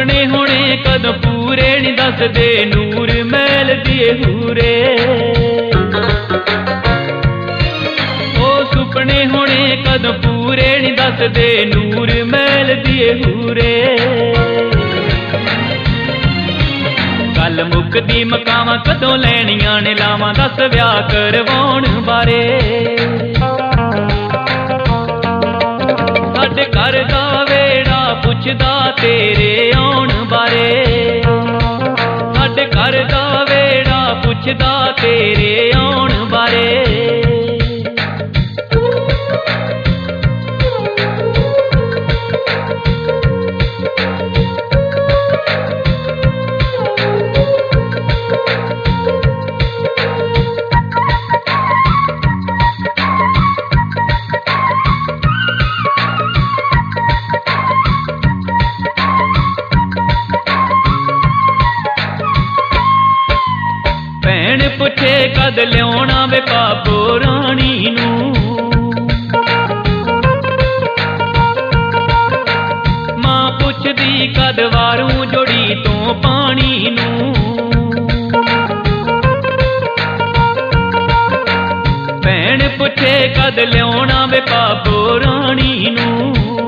सुपने होने कदों पूरे नी दसदे नूर महल दिए हूरे। ओ सुपने होने कदों पूरे नी दसदे नूर महल दिए हूरे। गल मुकदी मकावां कदों लैणियां ने लावां दस विआह करवाउण बारे। साडे घर दा वेड़ा पुछदा तेरे आउण बारे। साडे घर दा वेड़ा पुछदा तेरे आउण बारे। पुछे कद लियाउणा वे पापो राणी नूं। मां पुछदी कद वारूं जोड़ी तो पानी नूं। भैण पुछे कद लियाउणा वे पापो राणी नूं।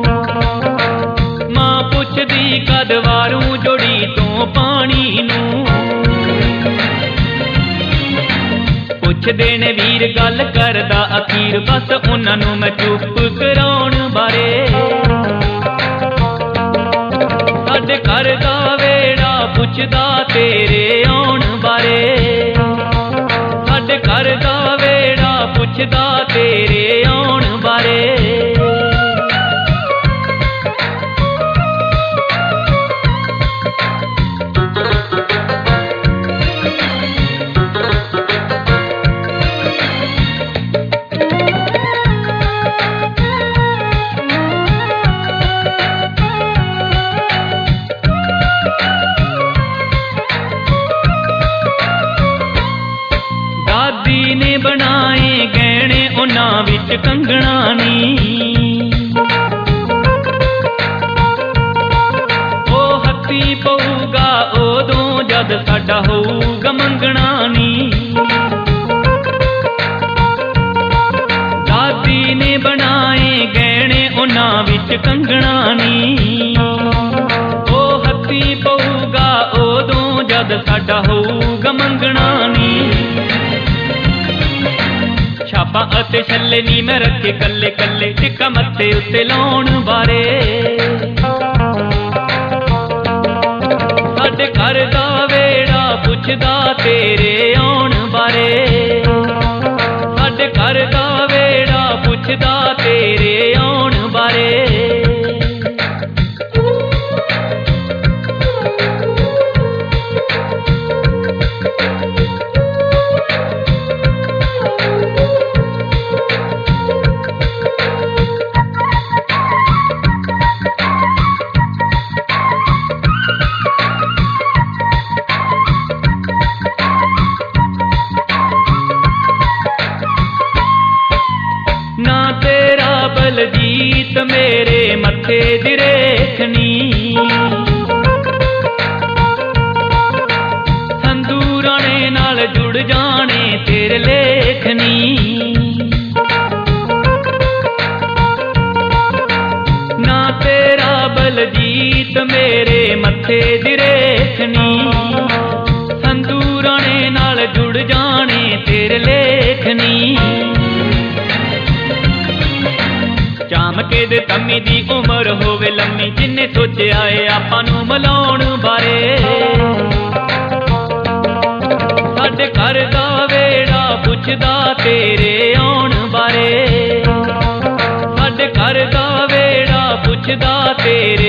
मां पुछदी कद वारूं जोड़ी तो पानी नूं। पुछदे ने वीर गल करदा अखीर बस उन्हां नूं मैं चुप कराउण बारे। साडे घर दा वेड़ा पुछदा तेरे आउण बारे। साडे घर दा वेड़ा पुछदा तेरे आउण बारे। बनाए गहने उन्हां विच कंगना नी। ओ हत्थी पऊगा उदों जद साडा होऊगा मंगना नी। दादी ने बनाए गहने उन्हां विच कंगना नी। ओ हत्थी पऊगा उदों जद साडा होऊगा मंगना नी। छापा अते छल्ले नी मैं रखे कल्ले कल्ले टिक्का मत्थे उत्ते लाउण बारे। साडे घर दा वेड़ा पुछदा तेरे आउण बारे। साडे घर दा वेड़ा पुछदा तेरे आउण बारे। बलजीत मेरे मत्थे दी रेखनी। संदूराने नाल जुड़ जाने तेरे लेखनी। ना तेरा बलजीत मेरे मत्थे दी रेखनी। संदूराने नाल जुड़ जाने तेरे लेखनी। चामके दे तम्मी दी उमर होवे लम्मी जिन्ने सोचिया है आपां नूं मिलाउण बारे। साडे घर दा वेड़ा पुछदा तेरे आउण बारे। साडे घर दा वेड़ा पुछदा तेरे